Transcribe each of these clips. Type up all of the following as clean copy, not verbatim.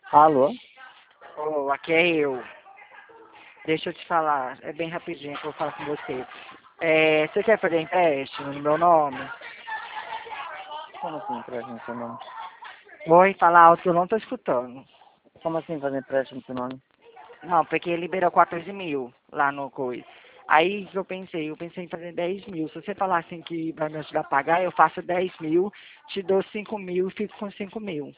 Alô? Ô, aqui é eu. Deixa eu te falar, é bem rapidinho que eu vou falar com você. Você quer fazer empréstimo no meu nome? Como assim empréstimo no seu nome? Oi, fala alto que eu não tô escutando. Como assim fazer empréstimo no seu nome? Não, porque liberou 14 mil lá no coisa. Aí que eu pensei em fazer 10 mil. Se você falar assim que vai me ajudar a pagar, eu faço 10 mil, te dou 5 mil e fico com 5 mil.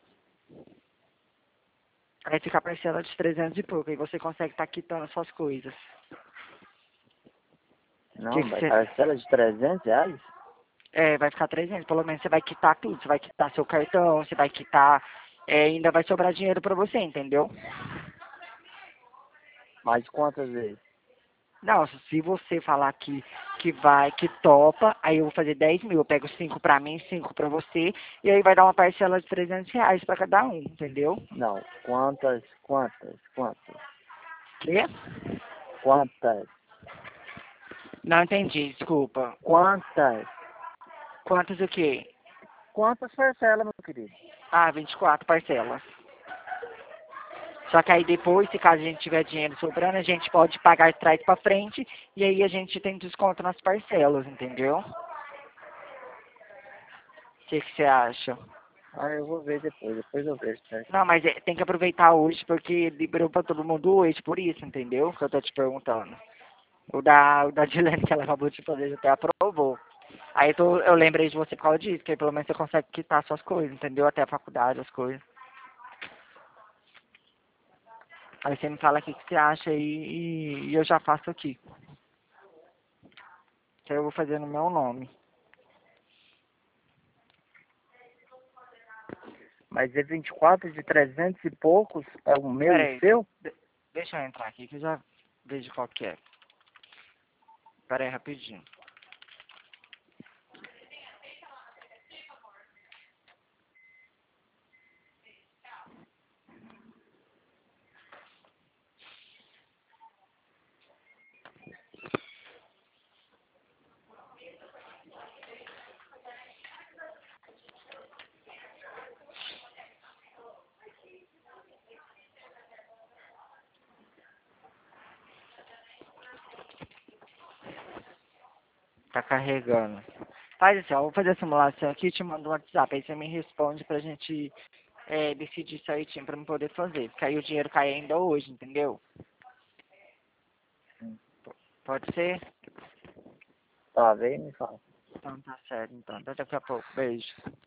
Aí fica a parcela de 300 e pouco, e você consegue estar quitando as suas coisas. Não, Que vai você... parcela de R$ 300? Vai ficar 300, pelo menos você vai quitar tudo, você vai quitar seu cartão, você vai quitar, ainda vai sobrar dinheiro pra você, entendeu? Mais quantas vezes? Não, se você falar que topa, aí eu vou fazer 10 mil, eu pego 5 pra mim, 5 pra você, e aí vai dar uma parcela de 300 reais pra cada um, entendeu? Não, quantas? Quê? Quantas? Não entendi, desculpa. Quantas? Quantos o quê? Quantas parcelas, meu querido? Ah, 24 parcelas. Só que aí depois, se caso a gente tiver dinheiro sobrando, a gente pode pagar de trás pra frente e aí a gente tem desconto nas parcelas, entendeu? O que você acha? Ah, eu vou ver depois eu vejo, certo? Não, mas tem que aproveitar hoje porque liberou pra todo mundo hoje, por isso, entendeu? Que eu tô te perguntando. O da Dilene que ela acabou de fazer já até aprovou. Aí eu lembrei de você por causa disso, que aí pelo menos você consegue quitar suas coisas, entendeu? Até a faculdade, as coisas. Aí você me fala o que você acha aí e eu já faço aqui. Que aí eu vou fazer no meu nome. Mas é 24 de 300 e poucos, é o meu Pera e o aí, seu? deixa eu entrar aqui que eu já vejo qual que é. Pera aí, rapidinho. Tá carregando. Faz assim, ó, eu vou fazer a simulação aqui e te mando um WhatsApp. Aí você me responde pra gente decidir certinho pra eu poder fazer. Porque aí o dinheiro cai ainda hoje, entendeu? Pode ser? Tá, vem e me fala. Então tá certo, então. Até daqui a pouco. Beijo.